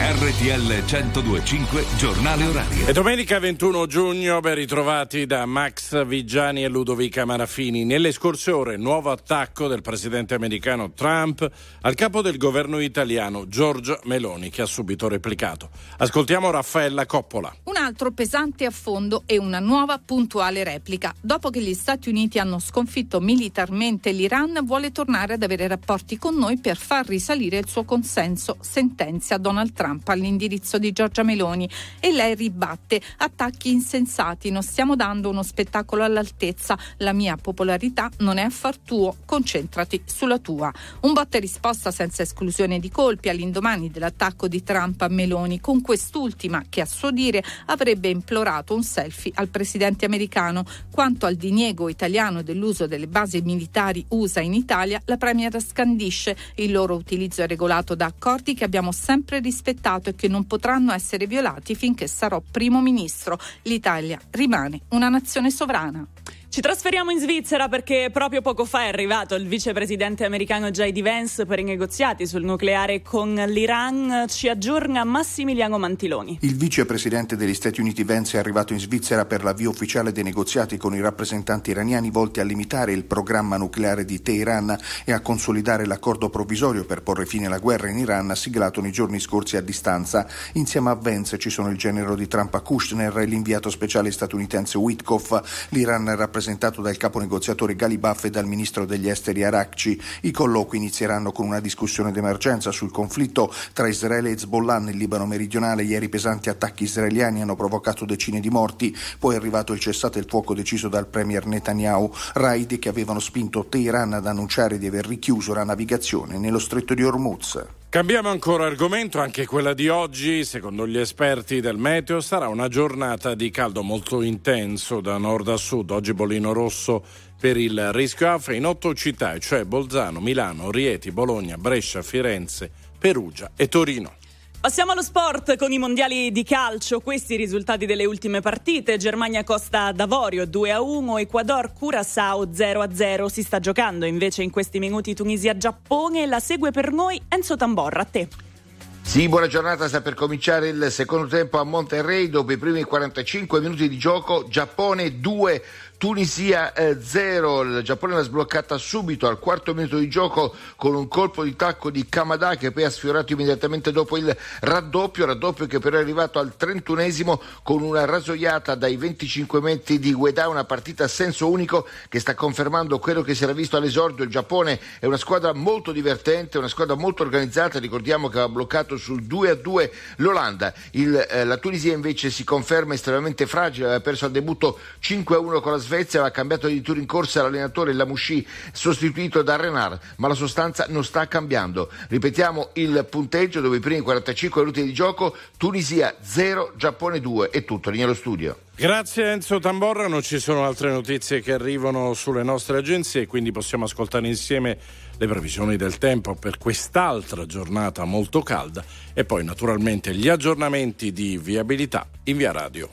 RTL 102.5 Giornale Orario. E domenica 21 giugno, ben ritrovati da Max Vigiani e Ludovica Marafini. Nelle scorse ore, nuovo attacco del presidente americano Trump al capo del governo italiano Giorgia Meloni, che ha subito replicato. Ascoltiamo Raffaella Coppola. Un altro pesante affondo e una nuova puntuale replica. Dopo che gli Stati Uniti hanno sconfitto militarmente l'Iran, vuole tornare ad avere rapporti con noi per far risalire il suo consenso, sentenzia Donald Trump all'indirizzo di Giorgia Meloni, e lei ribatte: attacchi insensati, non stiamo dando uno spettacolo all'altezza, la mia popolarità non è affar tuo, concentrati sulla tua. Un botta e risposta senza esclusione di colpi all'indomani dell'attacco di Trump a Meloni, con quest'ultima che a suo dire avrebbe implorato un selfie al presidente americano. Quanto al diniego italiano dell'uso delle basi militari USA in Italia, la premier scandisce: il loro utilizzo è regolato da accordi che abbiamo sempre rispettato e che non potranno essere violati finché sarò primo ministro. L'Italia rimane una nazione sovrana. Ci trasferiamo in Svizzera perché proprio poco fa è arrivato il vicepresidente americano J.D. Vance per i negoziati sul nucleare con l'Iran. Ci aggiorna Massimiliano Mantiloni. Il vicepresidente degli Stati Uniti Vance è arrivato in Svizzera per l'avvio ufficiale dei negoziati con i rappresentanti iraniani volti a limitare il programma nucleare di Teheran e a consolidare l'accordo provvisorio per porre fine alla guerra in Iran siglato nei giorni scorsi a distanza. Insieme a Vance ci sono il genero di Trump Kushner e l'inviato speciale statunitense Witkoff. L'Iran è rappresentato dal capo negoziatore Ghalibaf e dal ministro degli esteri Arakci. I colloqui inizieranno con una discussione d'emergenza sul conflitto tra Israele e Hezbollah nel Libano meridionale. Ieri pesanti attacchi israeliani hanno provocato decine di morti, poi è arrivato il cessate il fuoco deciso dal premier Netanyahu, raid che avevano spinto Teheran ad annunciare di aver richiuso la navigazione nello stretto di Hormuz. Cambiamo ancora argomento, anche quella di oggi, secondo gli esperti del meteo, sarà una giornata di caldo molto intenso da nord a sud. Oggi bollino rosso per il rischio AFRE in 8 città, cioè Bolzano, Milano, Rieti, Bologna, Brescia, Firenze, Perugia e Torino. Passiamo allo sport con i mondiali di calcio. Questi i risultati delle ultime partite: Germania-Costa d'Avorio 2-1, Ecuador-Curaçao 0-0. Si sta giocando invece in questi minuti Tunisia-Giappone. La segue per noi Enzo Tamborra. A te. Sì, buona giornata. Sta per cominciare il secondo tempo a Monterrey. Dopo i primi 45 minuti di gioco, Giappone 2, Tunisia 0. Il Giappone l'ha sbloccata subito al quarto minuto di gioco con un colpo di tacco di Kamada, che poi ha sfiorato immediatamente dopo il raddoppio che però è arrivato al 31esimo con una rasoiata dai 25 metri di Ueda. Una partita a senso unico che sta confermando quello che si era visto all'esordio. Il Giappone è una squadra molto divertente, una squadra molto organizzata. Ricordiamo che aveva bloccato sul 2-2 l'Olanda. La Tunisia invece si conferma estremamente fragile, aveva perso al debutto 5-1 con la Svezia, aveva cambiato addirittura in corsa l'allenatore Lamouchi, sostituito da Renard, ma la sostanza non sta cambiando. Ripetiamo il punteggio: dopo i primi 45 minuti di gioco, Tunisia 0, Giappone 2. È tutto, linea allo studio. Grazie Enzo Tamborra, non ci sono altre notizie che arrivano sulle nostre agenzie, quindi possiamo ascoltare insieme le previsioni del tempo per quest'altra giornata molto calda e poi naturalmente gli aggiornamenti di viabilità in Via Radio.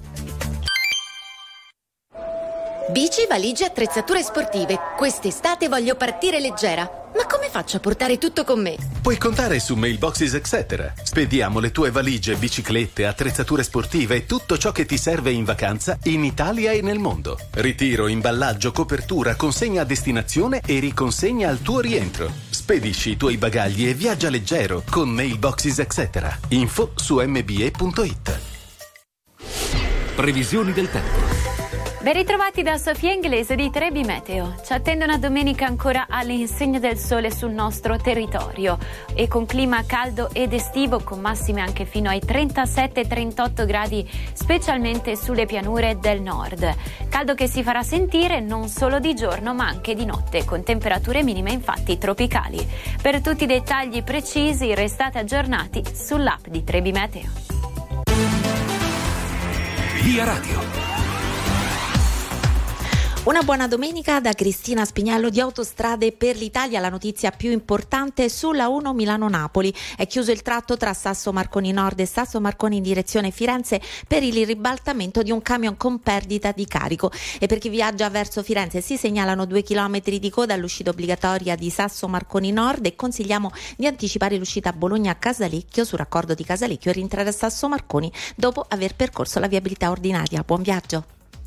Bici, valigie, attrezzature sportive. Quest'estate voglio partire leggera. Ma come faccio a portare tutto con me? Puoi contare su Mailboxes Etc. Spediamo le tue valigie, biciclette, attrezzature sportive e tutto ciò che ti serve in vacanza in Italia e nel mondo. Ritiro, imballaggio, copertura, consegna a destinazione e riconsegna al tuo rientro. Spedisci i tuoi bagagli e viaggia leggero con Mailboxes Etc. Info su mbe.it. Previsioni del tempo. Ben ritrovati da Sofia Inglese di Trebi Meteo. Ci attende una domenica ancora all'insegna del sole sul nostro territorio e con clima caldo ed estivo, con massime anche fino ai 37-38 gradi, specialmente sulle pianure del nord. Caldo che si farà sentire non solo di giorno ma anche di notte, con temperature minime infatti tropicali. Per tutti i dettagli precisi restate aggiornati sull'app di Trebi Meteo. Via Radio. Una buona domenica da Cristina Spignello di Autostrade per l'Italia. La notizia più importante sulla 1 Milano-Napoli. È chiuso il tratto tra Sasso Marconi Nord e Sasso Marconi in direzione Firenze per il ribaltamento di un camion con perdita di carico. E per chi viaggia verso Firenze si segnalano 2 chilometri di coda all'uscita obbligatoria di Sasso Marconi Nord e consigliamo di anticipare l'uscita a Bologna-Casalecchio sul raccordo di Casalecchio e rientrare a Sasso Marconi dopo aver percorso la viabilità ordinaria. Buon viaggio!